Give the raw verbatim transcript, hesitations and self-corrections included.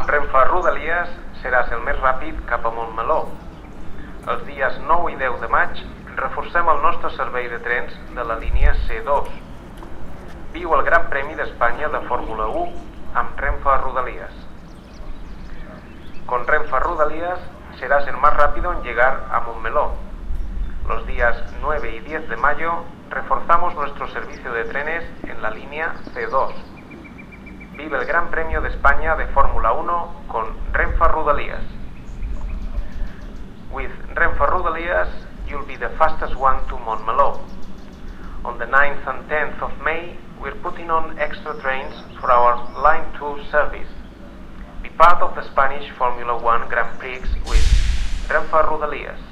Amb Renfe Rodalies seràs el més ràpid cap a Montmeló. Els dies nou i deu de maig reforcem el nostre servei de trens de la línia C dos. Viu el Gran Premi d'Espanya de Fórmula uno amb Renfe Rodalies. Con Renfe Rodalies serás el más rápido en llegar a Montmeló. Los días nueve y diez de mayo reforzamos nuestro servicio de trenes en la línea C dos. Vive el Gran Premio de España de Fórmula uno con Renfe Rodalies. With Renfe Rodalies, you'll be the fastest one to Montmeló. On the ninth and tenth of May, we're putting on extra trains for our Line two service. Be part of the Spanish Formula one Grand Prix with Renfe Rodalies.